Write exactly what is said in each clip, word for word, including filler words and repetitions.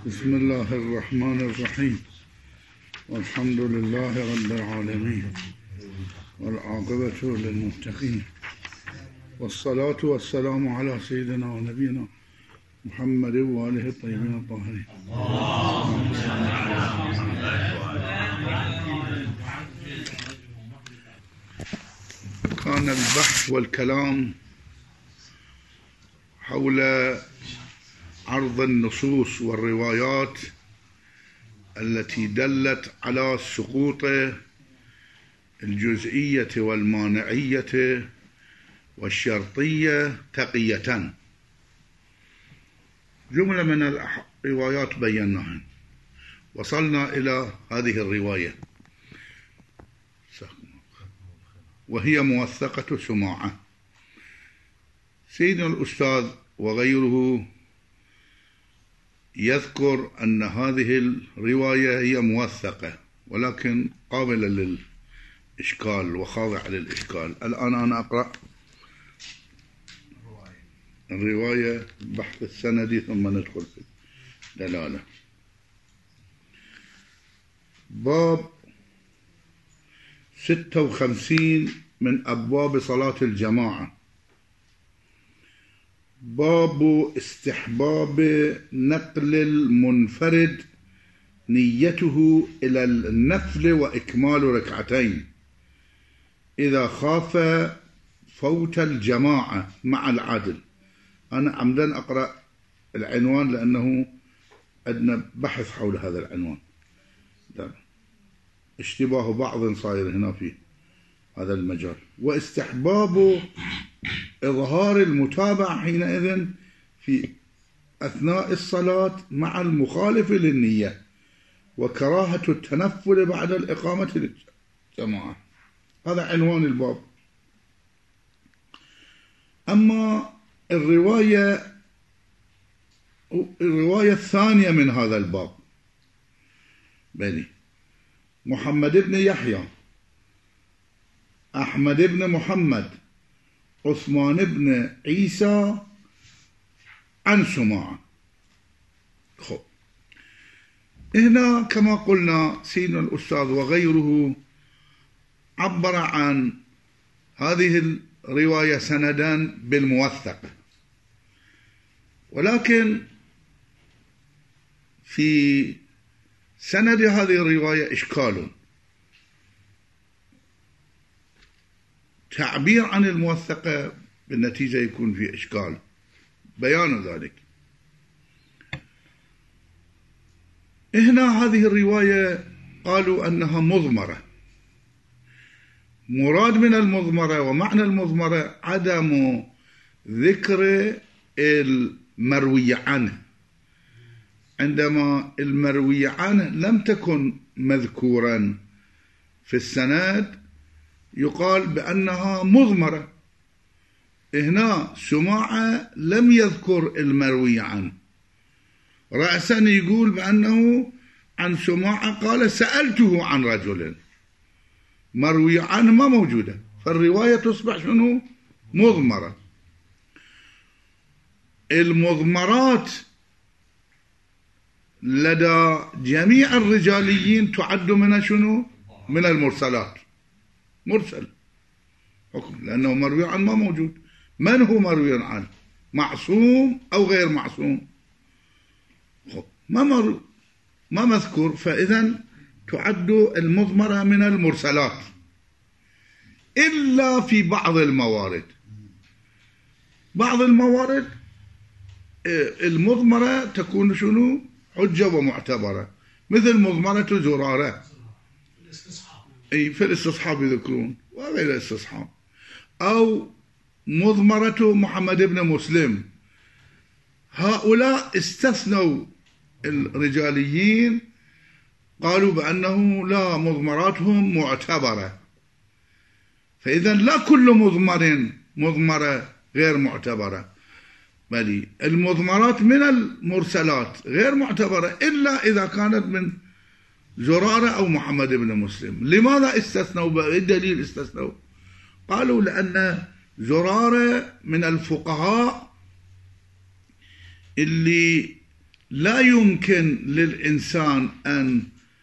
بسم الله الرحمن الرحيم، والحمد لله رب العالمين، والعاقبة للمتقين، والصلاة والسلام على سيدنا ونبينا محمد وآله الطيبين الطاهرين. كان البحث والكلام حول عرض النصوص والروايات التي دلت على السقوط الجزئية والمانعية والشرطية تقية. جملة من الروايات بيناها، وصلنا إلى هذه الرواية وهي موثقة سماعة. سيدنا الأستاذ وغيره يذكر أن هذه الرواية هي موثقة ولكن قابلة للإشكال وخاضعة للإشكال. الآن أنا أقرأ الرواية بحث السندي ثم ندخل في الدلالة. باب ستة وخمسين من أبواب صلاة الجماعة. باب استحباب نقل المنفرد نيته إلى النفل وإكمال ركعتين إذا خاف فوت الجماعة مع العدل. أنا عمدا أقرأ العنوان لأنه عندنا بحث حول هذا العنوان، اشتباه بعض صاير هنا في هذا المجال. واستحباب إظهار المتابعة حينئذ في أثناء الصلاة مع المخالف للنية، وكراهة التنفل بعد الإقامة للجماعة. هذا عنوان الباب. أما الرواية الرواية الثانية من هذا الباب بني محمد بن يحيى، أحمد بن محمد، عثمان بن عيسى عن سماعة. خب هنا كما قلنا سيدنا الأستاذ وغيره عبر عن هذه الرواية سندا بالموثق، ولكن في سند هذه الرواية إشكال. تعبير عن الموثقة بالنتيجة يكون في إشكال، بيان ذلك. هنا هذه الرواية قالوا أنها مضمرة. مراد من المضمرة ومعنى المضمرة عدم ذكر المروي عنه، عندما المروي عنه لم تكن مذكورا في السند يقال بأنها مضمرة. هنا سماعة لم يذكر المروي عنه، رأسا يقول بأنه عن سماعة قال سألته عن رجل، مروي عنه ما موجودة، فالرواية تصبح شنو؟ مضمرة. المضمرات لدى جميع الرجاليين تعد من شنو؟ من المرسلات، مرسل حكم، لأنه مروي عنه ما موجود. من هو مروي عنه؟ معصوم أو غير معصوم؟ ما مر... ما مذكور، فإذا تعد المضمرة من المرسلات إلا في بعض الموارد. بعض الموارد المضمرة تكون شنو؟ حجة ومعتبرة، مثل مضمرة زرارة أي في الاستصحاب يذكرون وغير الاستصحاب، أو مضمرة محمد بن مسلم. هؤلاء استثنوا الرجاليين، قالوا بأنه لا، مضمراتهم معتبرة. فإذا لا كل مضمر مضمرة غير معتبرة، بل المضمرات من المرسلات غير معتبرة إلا إذا كانت من زرارة أو محمد بن مسلم. لماذا استثنوا؟ بالدليل استثنوا؟ قالوا لأن زرارة من الفقهاء اللي لا يمكن للإنسان أن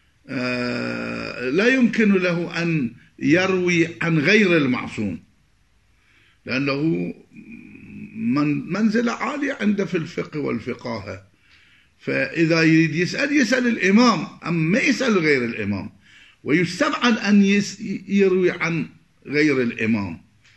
لا يمكن له أن يروي عن غير المعصوم، لأنه من منزلة عالية عنده في الفقه والفقاهة، فإذا يريد يسأل يسأل الإمام، أم ما يسأل غير الإمام، ويستبعد أن يروي عن غير الإمام.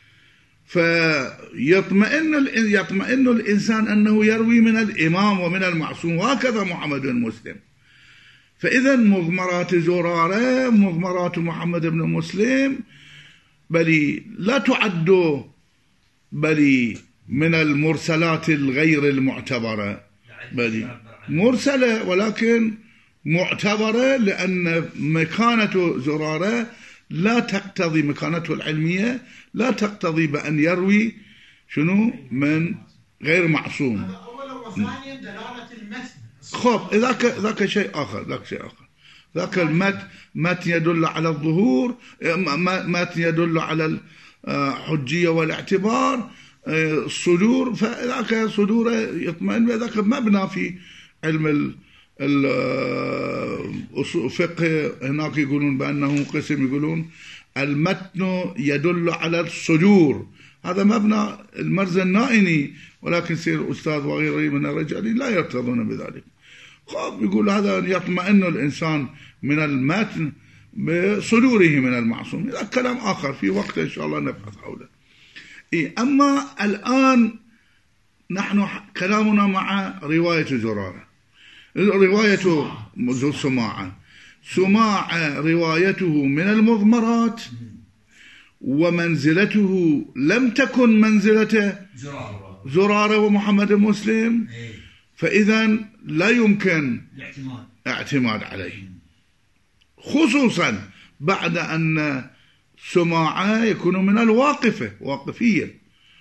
فيطمئن يطمئن الإنسان أنه يروي من الإمام ومن المعصوم، وهكذا محمد بن مسلم. فإذا مضمرات زرارة مضمرات محمد بن مسلم بل لا تعد بل من المرسلات الغير المعتبرة، بل مرسلة ولكن معتبرة، لأن مكانة زرارة لا تقتضي، مكانته العلمية لا تقتضي بأن يروي شنو من غير معصوم. هذا أولا، وثانيا دلالة المتن. خب ذاك ذاك شيء آخر، ذاك شيء آخر ذاك المتن متن يدل على الظهور، متن يدل على الحجية والاعتبار، الصدور، فذاك صدوره يطمئن، ذاك مبنى في علم الفقه. هناك يقولون بأنه قسم، يقولون المتن يدل على الصدور، هذا مبنى المرزا النائني، ولكن سير أستاذ وغيره من الرجال لا يرتضون بذلك. خب يقول هذا يطمئن الإنسان من المتن بصدوره من المعصوم، هذا كلام آخر في وقت إن شاء الله نبحث حوله. إيه، أما الآن نحن كلامنا مع رواية زرارة، رواية سماعة سماعة روايته من المضمرات، ومنزلته لم تكن منزلة زرارة ومحمد مسلم، فإذا لا يمكن اعتماد عليه، خصوصا بعد أن سماعة يكون من الواقفة، واقفية،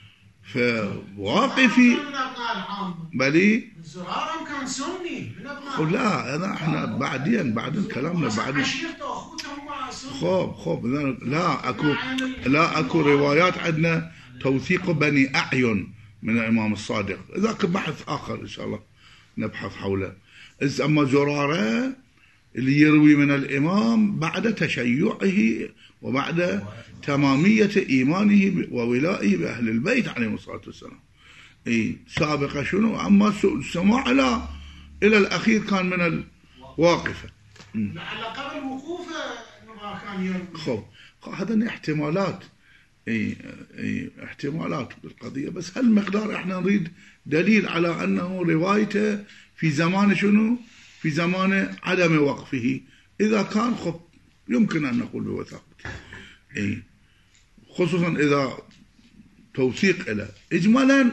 فواقفي بلي زرارة كان سني لا، هذا احنا بعدين بعدين كلامنا بعدين. خب خب لا اكو لا اكو روايات عندنا توثيق بني اعين من الامام الصادق، ذاك بحث اخر ان شاء الله نبحث حوله. اما زرارة اللي يروي من الامام بعد تشيعه وبعد تمامية ايمانه وولائه باهل البيت عليهم الصلاة والسلام. اي سابقة شنو، اما السماع لا، الى الاخير كان من الواقفة، لعل قبل وقوفه ما كان يروي. خب هذا احتمالات، اي اي احتمالات بالقضية، بس هالمقدار احنا نريد دليل على انه روايته في زمان شنو، في زمان عدم وقفه. اذا كان خب يمكن ان نقول بوثاقة، اي خصوصا اذا توثيق له. اجمالا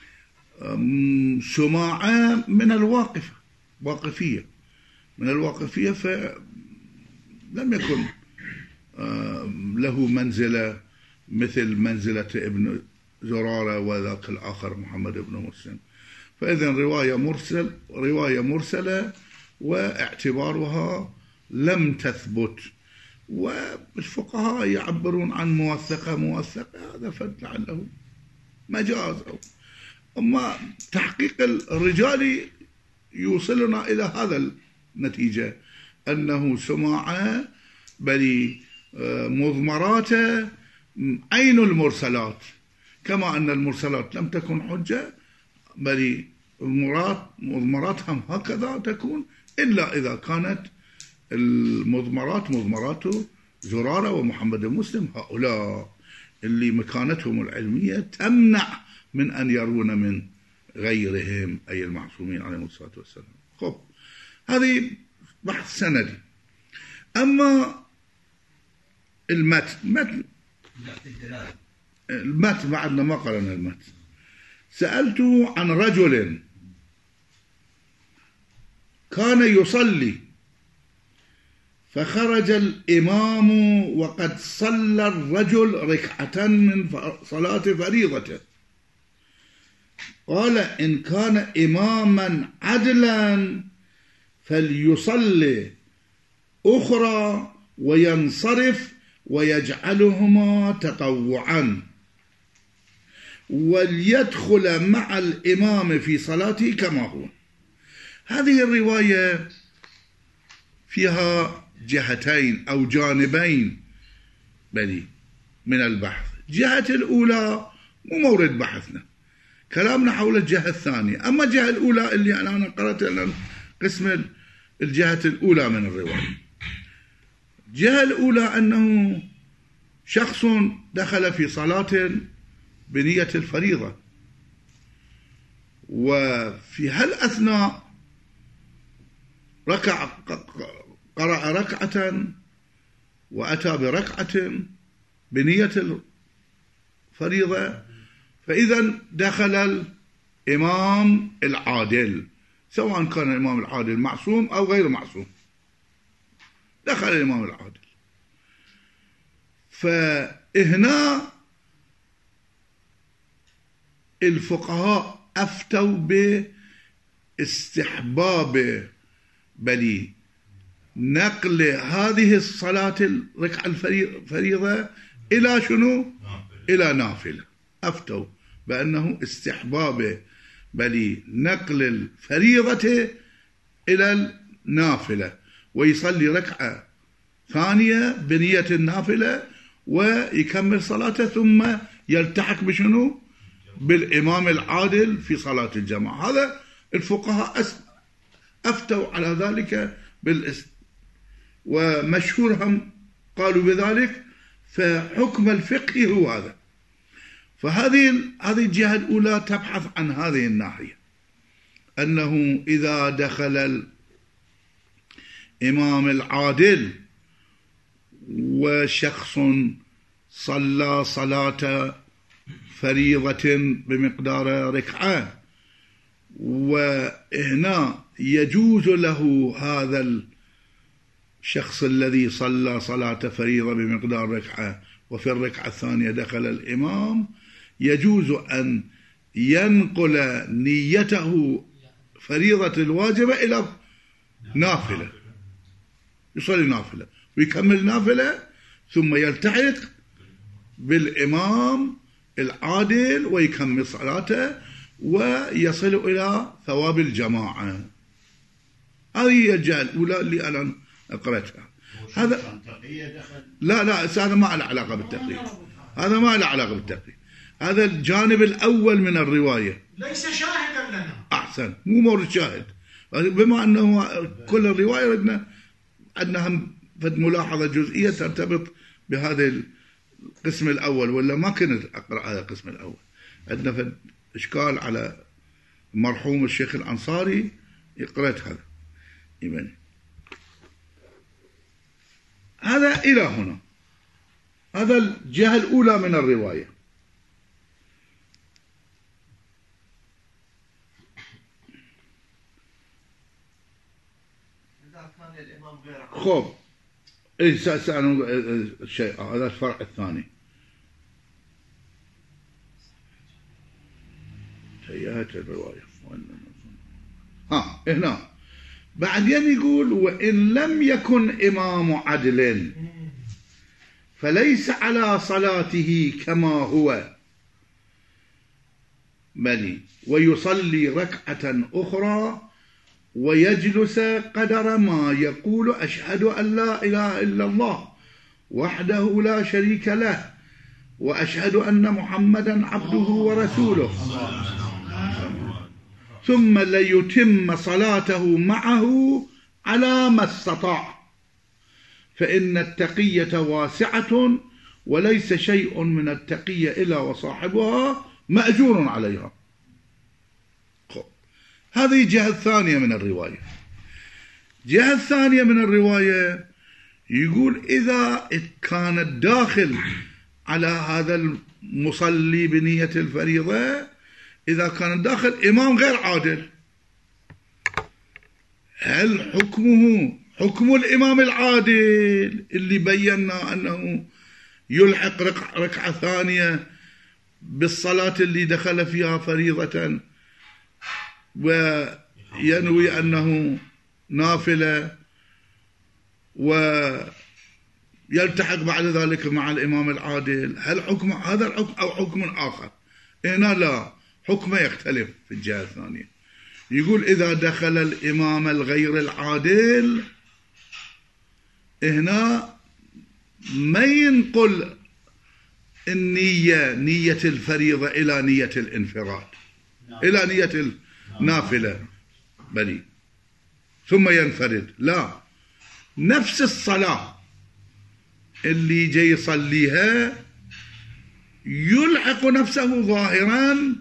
سماعة من الواقفة، واقفية من الواقفية، فلم يكن له منزلة مثل منزلة ابن زرارة وذاك الآخر محمد بن مسلم. فإذا رواية مرسل رواية مرسلة واعتبارها لم تثبت، والفقهاء يعبرون عن موثقة موثقة، هذا فلعله مجاز. أما تحقيق الرجال يوصلنا إلى هذا النتيجة، أنه سماعة بل مضمرات عين المرسلات، كما أن المرسلات لم تكن حجة، بل مضمراتهم هكذا تكون، إلا إذا كانت المضمرات مضمرات زرارة ومحمد مسلم، هؤلاء اللي مكانتهم العلمية تمنع من أن يرون من غيرهم، أي المعصومين عليهم الصلاة والسلام. خب هذه بحث سندي. أما المتن متن المتن بعدنا ما قرأنا المتن. سألته عن رجل كان يصلي فخرج الإمام وقد صلى الرجل ركعة من صلاة فريضته، قال إن كان إماما عدلا فليصلي أخرى وينصرف ويجعلهما تطوعا، وليدخل مع الإمام في صلاته كما هو. هذه الرواية فيها جهتين أو جانبين بلي من البحث. الجهة الأولى مو مورد بحثنا، كلامنا حول الجهة الثانية. أما الجهة الأولى اللي أنا قرأت الآن قسم الجهة الأولى من الرواية. الجهة الأولى أنه شخص دخل في صلاة بنية الفريضة، وفي هالأثناء ركع قرأ ركعة وأتى بركعة بنية الفريضة، فإذا دخل الإمام العادل، سواء كان الإمام العادل معصوم أو غير معصوم، دخل الإمام العادل. فهنا الفقهاء أفتوا باستحباب بلي نقل هذه الصلاة الركعة الفريضة إلى شنو؟ إلى نافلة. أفتوا بأنه استحباب بلي نقل الفريضة إلى النافلة، ويصلي ركعة ثانية بنية النافلة ويكمل صلاته، ثم يلتحق بشنو؟ بالإمام العادل في صلاة الجماعة. هذا الفقهاء أفتوا على ذلك بالاسم، ومشهورهم قالوا بذلك، فحكم الفقه هو هذا. فهذه هذه الجهة الأولى تبحث عن هذه الناحية، أنه إذا دخل الإمام العادل وشخص صلى صلاة فريضة بمقدار ركعة، وهنا يجوز له هذا الشخص الذي صلى صلاة فريضة بمقدار ركعة وفي الركعة الثانية دخل الإمام، يجوز أن ينقل نيته فريضة الواجبة إلى نافلة، يصلي نافلة ويكمل نافلة، ثم يلتحق بالإمام العادل ويكمل صلاته ويصل إلى ثواب الجماعة. هذه هي الجهة الأولى اللي أنا قرأتها. هذا لا لا هذا ما له علاقة بالتقليد، هذا ما له علاقة بالتقليد، هذا الجانب الأول من الرواية، ليس شاهدا لنا. أحسن، مو مورد شاهد. بما أنه كل الرواية عندنا عندنا هم ملاحظة جزئية ترتبط بهذا القسم الأول، ولا ما كنت أقرأ هذا القسم الأول. عندنا إشكال على مرحوم الشيخ الأنصاري، قرأت هذا يبني. هذا إلى هنا، هذا الجهة الأولى من الرواية. خب إيه سألوا الشيء هذا الفرع الثاني. سيئات الرواية ها هنا بعدين يقول: وإن لم يكن إمام عدل فليس على صلاته كما هو بل ويصلي ركعة أخرى ويجلس قدر ما يقول: أشهد أن لا إله إلا الله وحده لا شريك له وأشهد أن محمدا عبده ورسوله، ثم ليتم صلاته معه على ما استطاع، فإن التقية واسعة وليس شيء من التقية إلا وصاحبها مأجور عليها. هذه الجهة الثانية من الرواية. الجهة الثانية من الرواية يقول: إذا كان الداخل على هذا المصلي بنية الفريضة، إذا كان داخل إمام غير عادل، هل حكمه حكم الإمام العادل اللي بينا أنه يلحق ركعة ثانية بالصلاة اللي دخل فيها فريضة وينوي أنه نافلة ويلتحق بعد ذلك مع الإمام العادل؟ هل حكم هذا الحكم أو حكم آخر؟ هنا لا، حكمه يختلف في الجهة الثانية. يقول إذا دخل الإمام الغير العادل هنا ما ينقل النية نية الفريضة إلى نية الانفراد إلى نية النافلة بلي ثم ينفرد، لا، نفس الصلاة اللي جاي يصليها يلحق نفسه ظاهرا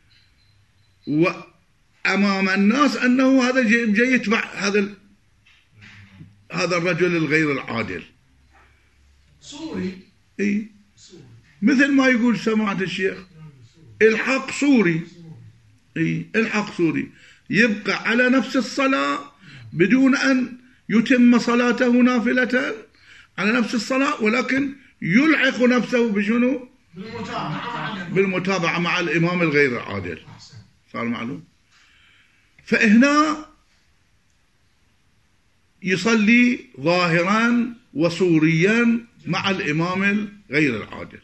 وأمام الناس أنه هذا جاي يتبع هذا هذا الرجل الغير العادل صوري. إيه؟ مثل ما يقول سماحة الشيخ الحق صوري. إيه؟ الحق صوري يبقى على نفس الصلاة بدون أن يتم صلاته نافلة على نفس الصلاة، ولكن يلحق نفسه بشنو؟ بالمتابعة بالمتابعة مع الإمام الغير العادل. صار معلوم؟ فهنا يصلي ظاهرا وصوريا مع الإمام الغير العادل.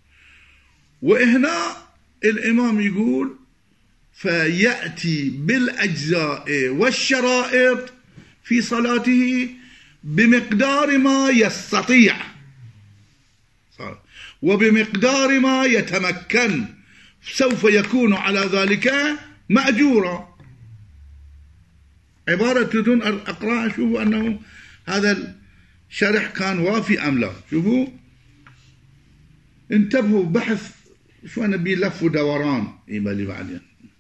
وهنا الإمام يقول فيأتي بالأجزاء والشرائط في صلاته بمقدار ما يستطيع وبمقدار ما يتمكن، سوف يكون على ذلك مأجورا. عبارة تدون أقرأ شوفوا أنه هذا الشرح كان وافي أم لا. شوفوا انتبهوا بحث شو نبي لف ودوران. إيمالي بعدين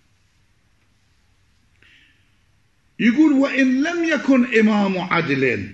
يقول وإن لم يكن إمام عدل،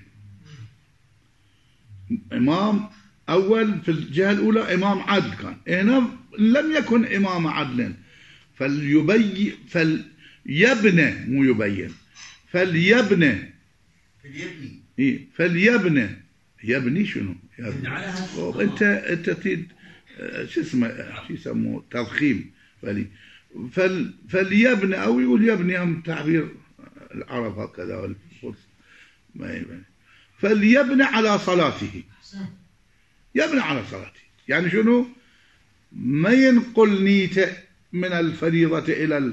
إمام أول في الجهة الأولى إمام عدل كان، هنا لم يكن إمام عدل فليبين فليبنى مو يبين فليبنى فليبني إيه فليبنى يبني شنو؟ يبني. أنت أنت تريد شو اسمه شو يسموه تضخيم فلي فل فليبنى أو يقول يبني هم تعبير العرب هكذا والفرس ما يبني. فليبنى على صلاته، يبنى على صلاته يعني شنو؟ ما ينقل نيته من الفريضة إلى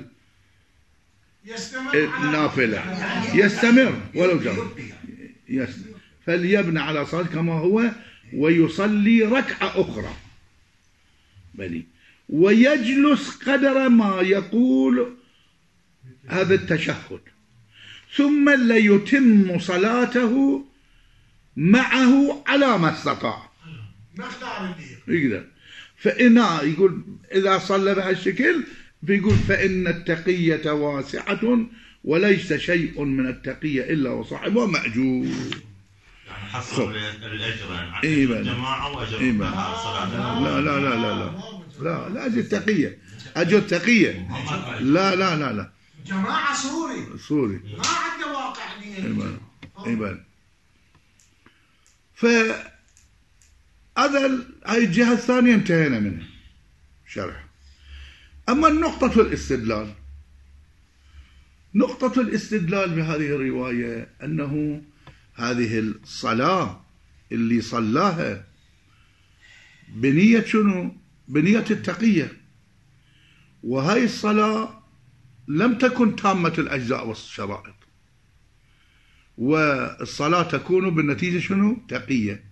النافلة، يستمر ولو جرى يستمر. فليبنى على صلاته كما هو ويصلي ركعة أخرى بلي ويجلس قدر ما يقول هذا التشهد، ثم ليتم صلاته معه على ما استطاع. يقدر فإنا يقول إذا صلى بهالشكل بيقول فإن التقية واسعة وليس شيء من التقية إلا وصاحبه مأجور. يعني حصل الأجر عن إيمان. الجماعة وأجر إيمان. الصلاة. لا لا لا لا لا لا لا أجر التقية أجر التقية لا لا لا لا جماعة سوري سوري ما عنده واقع. إيمان إيمان. ف هذا هاي الجهة الثانية انتهينا منها شرح. أما النقطة الاستدلال، نقطة الاستدلال بهذه الرواية أنه هذه الصلاة اللي صلاها بنية شنو؟ بنية التقية، وهاي الصلاة لم تكن تامة الأجزاء والشرائط، والصلاة تكون بالنتيجة شنو؟ تقية.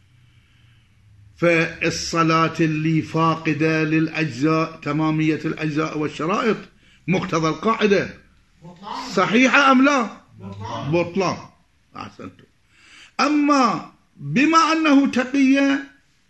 فالصلاة اللي فاقدة للأجزاء تمامية الأجزاء والشرائط مقتضى القاعدة صحيحة أم لا؟ بطلان. أحسنتم. أما بما أنه تقية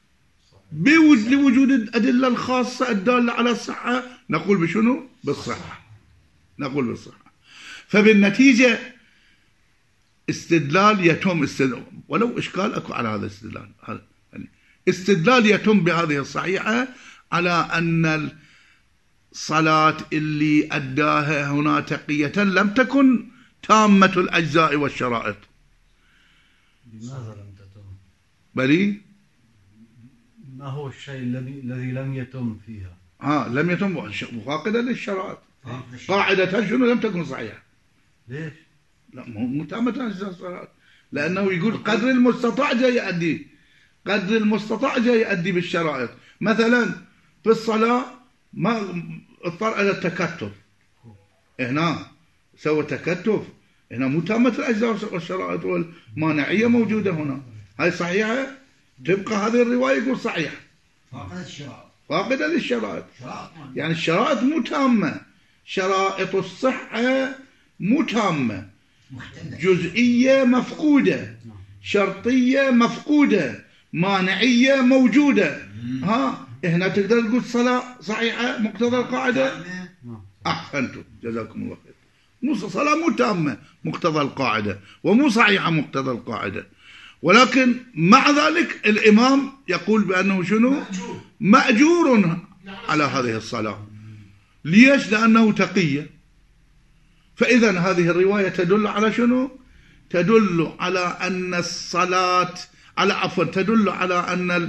بوجود الأدلة الخاصة الدالة على الصحة نقول بشنو؟ بالصحة. نقول بالصحة. فبالنتيجة استدلال يتم استدلال ولو إشكال أكو على هذا الاستدلال. استدلال يتم بهذه الصحيحة على أن الصلاة اللي أداها هنا تقية لم تكن تامة الأجزاء والشرائط. لماذا لم تتم؟ بلي ما هو الشيء الذي الذي لم يتم فيها؟ ها لم يتم فاقدة للشرائط. قاعدة شنو لم تكن صحيحة. ليش؟ لا مو تامة أجزاء الصلاة، لأنه يقول قدر المستطاع جاي يؤدي، قدر المستطاع جاي يؤدي بالشرائط. مثلا في الصلاة ما اضطر إلى التكتف، هنا سوى تكتف. هنا مو تامة الأجزاء والشرائط والمانعية موجودة هنا. هاي صحيحة؟ تبقى هذه الرواية يقول صحيحة فاقدة الشرائط فاقدة للشرائط. شرائط يعني الشرائط مو تامة، شرائط الصحة مو تامة، مختلفة. جزئية مفقودة، شرطية مفقودة، مانعية موجودة. ها هنا تقدر تقول صلاة صحيحة مقتضى القاعدة. أحسنتم جزاكم الله خير. مو صلاة مو تامة مقتضى القاعدة، ومو صحيحة مقتضى القاعدة، ولكن مع ذلك الإمام يقول بأنه شنو؟ مأجور على هذه الصلاة. ليش؟ لأنه تقية. فإذا هذه الرواية تدل على شنو؟ تدل على أن الصلاة على عفوا تدل على أن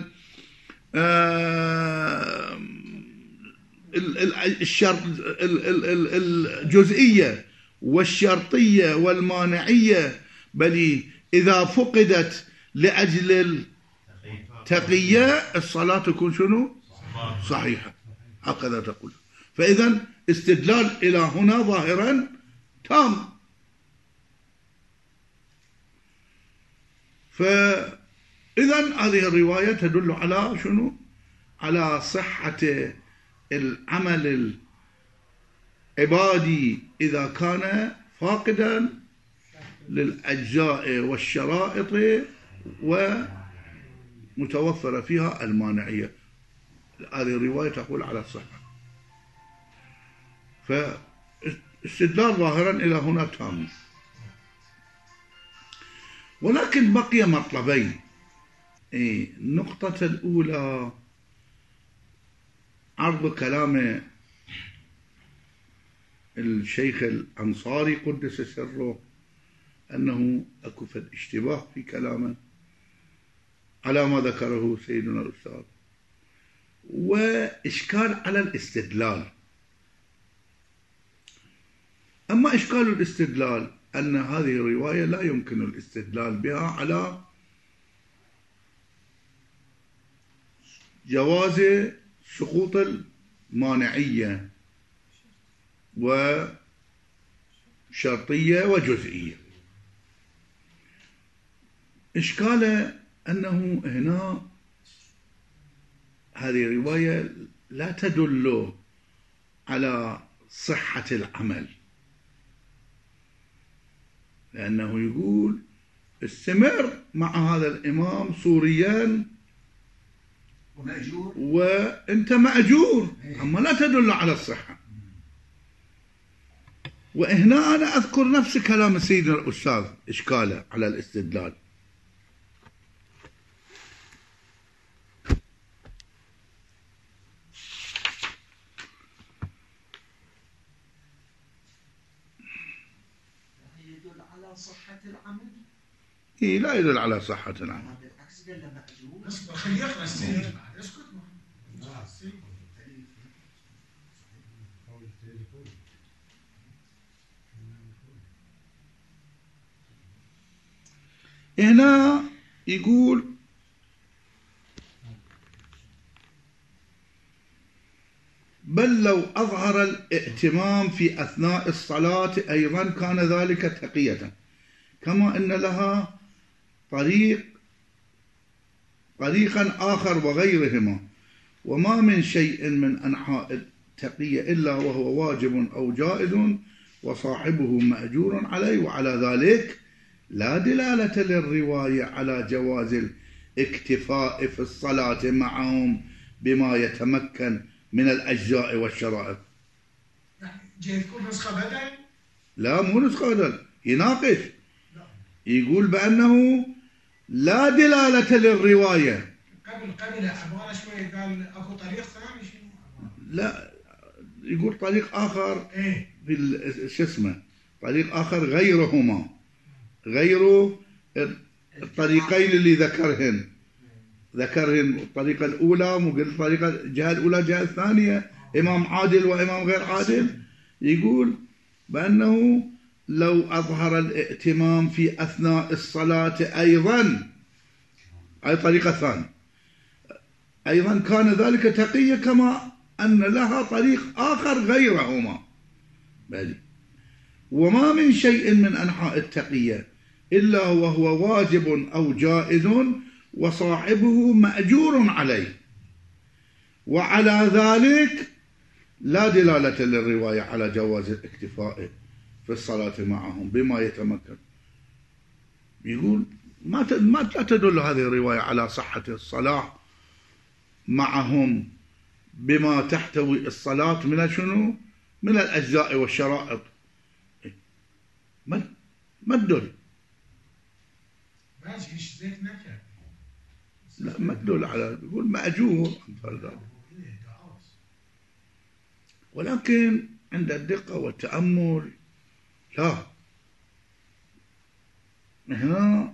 الشرط الجزئية والشرطية والمانعية بل إذا فقدت لأجل التقية الصلاة تكون شنو؟ صحيحة. هكذا تقول. فإذا استدلال إلى هنا ظاهرا تام. فإذا هذه الرواية تدل على شنو؟ على صحة العمل العبادي إذا كان فاقدا للأجزاء والشرائط ومتوفر فيها المانعية. هذه الرواية تقول على الصحة. فاستدلال ظاهرا إلى هنا تام. ولكن بقي مطلبين. النقطة الأولى عرض كلام الشيخ الأنصاري قدس سره أنه أكو فد اشتباه في كلامه على ما ذكره سيدنا الأستاذ، وإشكال على الاستدلال. أما إشكال الاستدلال أن هذه الرواية لا يمكن الاستدلال بها على جواز سقوط المانعية وشرطية وجزئية. إشكاله أنه هنا هذه الرواية لا تدل على صحة العمل، لأنه يقول استمر مع هذا الإمام سوريا ومأجور وأنت مأجور، أما لا تدل على الصحة. وهنا أنا أذكر نفس كلام سيدنا الأستاذ إشكاله على الاستدلال. يدل على صحة العمل؟ إيه لا يدل على صحة العمل. بالعكس قال له مأجور. اصبر خليه يقرا السيد اسكت. هنا يقول بل لو أظهر الائتمام في أثناء الصلاة أيضا كان ذلك تقية، كما أن لها طريق طريقا آخر وغيرهما، وما من شيء من أنحاء التقية إلا وهو واجب أو جائز وصاحبه مأجور عليه. وعلى ذلك لا دلالة للرواية على جواز الاكتفاء في الصلاة معهم بما يتمكن من الأجزاء والشرائط. جاي تكون نسخة بدل؟ لا مو نسخة بدل، يناقش يقول بأنه لا دلالة للرواية. قبل قبل أبغى شوي قال أكو طريق ثاني شنو؟ لا يقول طريق آخر إيه في شو اسمه طريق آخر غيرهما، غير الطريقين اللي ذكرهن ذكرهن الطريقة الأولى مو قلت الطريقة الجهة الأولى الجهة الثانية إمام عادل وإمام غير عادل. يقول بأنه لو أظهر الائتمام في أثناء الصلاة أيضا أي طريقة ثانية أيضا كان ذلك تقية، كما أن لها طريق آخر غيرهما. بلي وما من شيء من أنحاء التقية إلا وهو واجب أو جائز وصاحبه مأجور عليه، وعلى ذلك لا دلالة للرواية على جواز الاكتفاء في الصلاة معهم بما يتمكن. يقول ما ما لا تدل هذه الرواية على صحة الصلاة معهم بما تحتوي الصلاة من شنو؟ من الأجزاء والشرائط. ما ما تدل. لا ما تدل على، يقول مأجور أمثال ذلك. ولكن عند الدقة والتأمل لا، هنا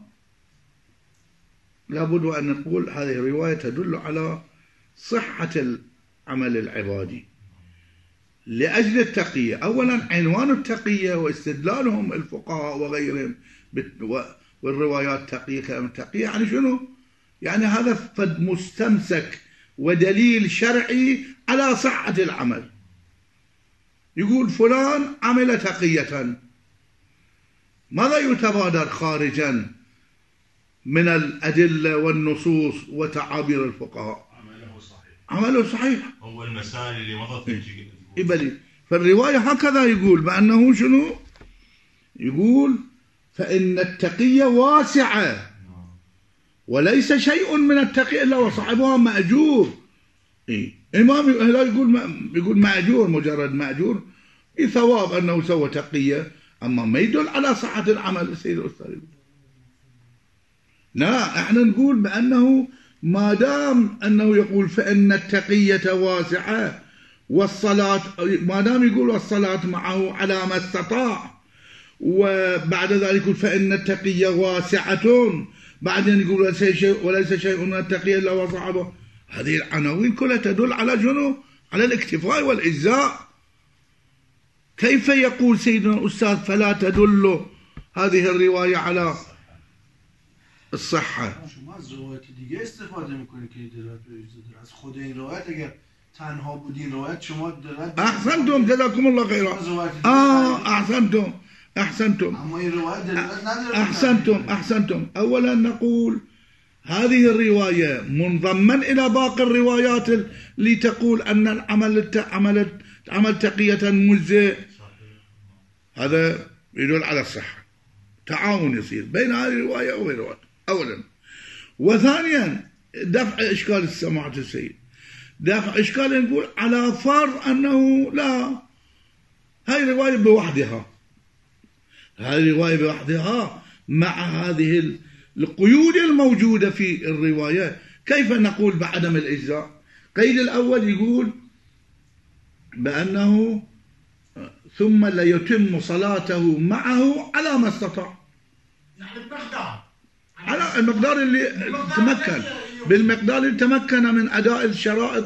لابد أن نقول هذه الرواية تدل على صحة العمل العبادي لأجل التقية. أولا عنوان التقية واستدلالهم الفقهاء وغيرهم والروايات تقية كلام التقية يعني شنو؟ يعني هذا فد مستمسك ودليل شرعي على صحة العمل. يقول فلان عمل تقية، ماذا يتبادر خارجا من الأدلة والنصوص وتعابير الفقهاء؟ عمله صحيح. عمله صحيح. هو المسائل اللي مضت إبلي. فالرواية هكذا يقول بأنه شنو؟ يقول فإن التقية واسعة وليس شيء من التقية إلا وصاحبها مأجور. إيه؟ إمام لا يقول يقول مأجور، مجرد مأجور ثواب أنه سوى تقية، أما ما يدل على صحة العمل. السيد الأستاذ لا، احنا نقول بأنه ما دام أنه يقول فإن التقية واسعة والصلاة، ما دام يقول والصلاة معه على ما استطاع، وبعد ذلك يقول فإن التقية واسعة، بعدين يقول وليس شيء وليس شيء من التقية إلا وصعبه. هذه العناوين كلها تدل على شنو؟ على الاكتفاء والإجزاء. كيف يقول سيدنا الأستاذ فلا تدل هذه الرواية على الصحة؟ شما از روایت دیگه استفاده میکنید که دلالت به اجزا داره. از خود این روایت اگر تنها بود این روایت شما دلالت احسنتم جزاكم الله خيرا. اه احسنتم احسنتم اما این روایت دلالت نداره. احسنتم احسنتم اولا نقول هذه الرواية منضما إلى باقي الروايات اللي تقول أن العمل عمل عمل تقية مجزئ، هذا يدل على الصحة، تعاون يصير بين هذه الرواية وبين الرواية أولا. وثانيا دفع إشكال سماحة السيد، دفع إشكال نقول على فرض أنه لا، هذه الرواية بوحدها، هذه الرواية بوحدها مع هذه القيود الموجودة في الرواية، كيف نقول بعدم الإجزاء؟ قيد الأول يقول بأنه ثم لا يتم صلاته معه على ما استطاع، يعني بمقدار على المقدار اللي تمكن، بالمقدار اللي تمكن من أداء الشرائط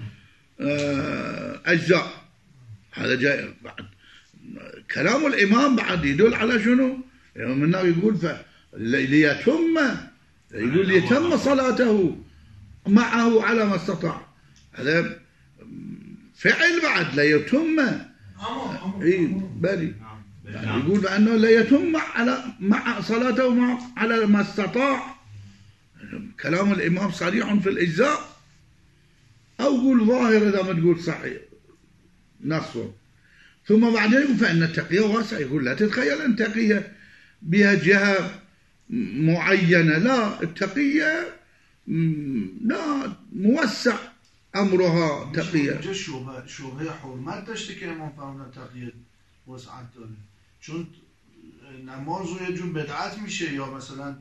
والأجزاء. هذا جاي بعد كلام الإمام بعد يدل على شنو؟ منه يقول ف ليتم، يقول ليتم صلاته معه على ما استطاع، هذا فعل بعد لا يتم. اي بالي يعني يقول بأنه لا يتم على مع صلاته مع على ما استطاع. كلام الإمام صريح في الإجزاء، أو قول ظاهر إذا ما تقول صحيح نصه. ثم بعدين يقول فإن التقية واسعة، يقول لا تتخيل أن التقية بها جهة معينة، لا، التقية لا موسع أمرها تقیه. اینجا شبهه شبهه حرمت داشته که امام فرمودن تقیه وسعت داره، چون نماز رو یه جور بدعت میشه یا مثلا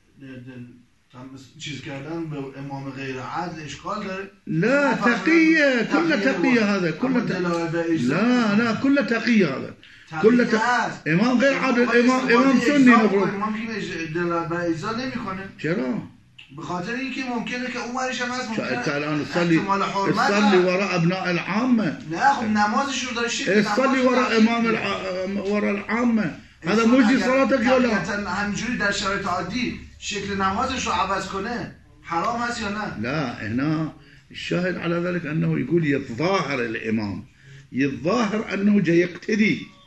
چیز کردن به امام غیر عدل اشکال داره. لا تقیه، کل تقیه هذا كل لا لا كل تقیه هذا كل تقیه. امام غیر عادل، امام امام سنی مفروض. امام که دلالت بر اجزا نمیکنه. چرا؟ به خاطر اینکه ممکنه که اونورش هم هست، ممکنه انت الان تصلي تصلي وراء ابناء العامه. نه خب نمازش رو داره شکل تصلي وراء امام وراء العامه، هذا مجدي صلاتك یا لا؟ همینجوری در شرایط عادی شکل نمازش رو عوض کنه حرام هست یا نه؟ لا، هنا الشاهد على ذلك انه يقول يتظاهر الامام، يتظاهر انه جاي يقتدي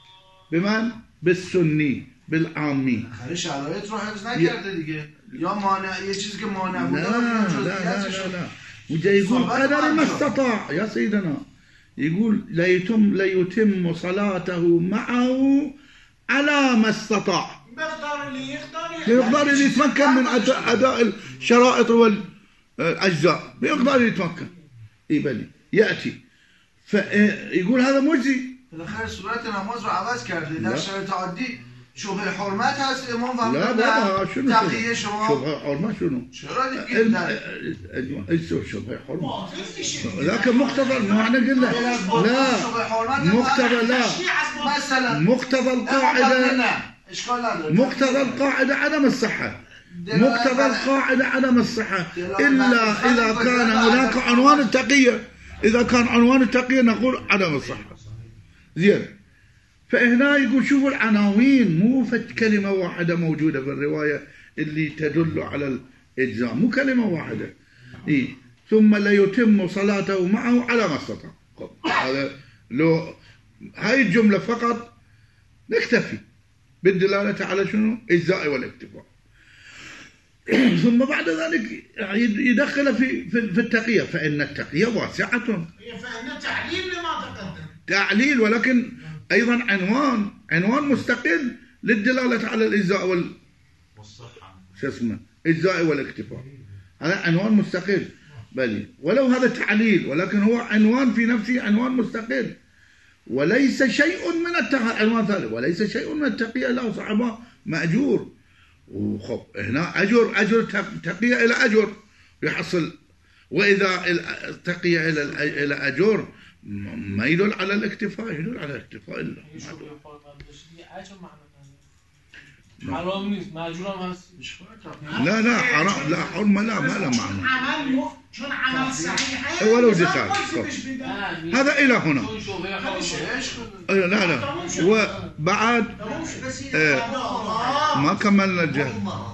بمن؟ بالسنی، بالعامی. آخر شرایط رو حفظ نکرده دیگه، یا مانع یه چیزی که مانع بوده لا لا لا لا لا وجا يقول قدر ما استطاع يا سيدنا، يقول ليتم ليتم صلاته معه على ما استطاع، مقدار اللي يقدر بيقدر اللي يتمكن من أداء الشرائط والأجزاء، بيقدر يتمكن يبني يأتي، فيقول هذا مجزي. بالاخره صورت نماز رو عوض کرده. در شرایط عادی شبه حرمت هست امام و لا بابا شنو تقیه شما شبه حرمت شنو؟ چرا دیگه ايش شبه حرمت؟ لكن مقتضى ما احنا قلنا لا مقتضى لا مثلا مقتضى القاعدة اشكال نداره، مقتضى القاعدة عدم الصحة، مقتضى القاعدة عدم الصحة إلا إذا كان هناك عنوان التقية، إذا كان عنوان التقية نقول عدم الصحة. زين، فهنا يقول شوفوا العناوين، مو فت كلمة واحدة موجودة في الرواية اللي تدل على الإجزاء، مو كلمة واحدة. إيه؟ ثم لا يتم صلاته معه على ما استطاع. هذا لو هاي الجملة فقط نكتفي بالدلالة على شنو؟ الإجزاء والاكتفاء. ثم بعد ذلك يدخل في في التقية، فإن التقية واسعة، فإن تعليل لما تقدم، تعليل ولكن أيضا عنوان عنوان مستقل للدلالة على الإجزاء وال والصحة، شو اسمه الإجزاء والاكتفاء، هذا عنوان مستقل. بل ولو هذا تعليل ولكن هو عنوان في نفسه، عنوان مستقل، وليس شيء من التقية، عنوان ثالث، وليس شيء من التقية له صاحبه مأجور. وخب هنا أجر أجر تقية إلى أجر يحصل، وإذا التقية إلى إلى أجر ما يدل على الاكتفاء، يدل على الاكتفاء إلا حرام نیست، مجبورم هست. لا لا حرام، لا حرمة، لا ما له معنى. عمل مف... شون عمل صحيح ولو دخل هذا إلى هنا. لا لا وبعد آه ما كملنا الجهل.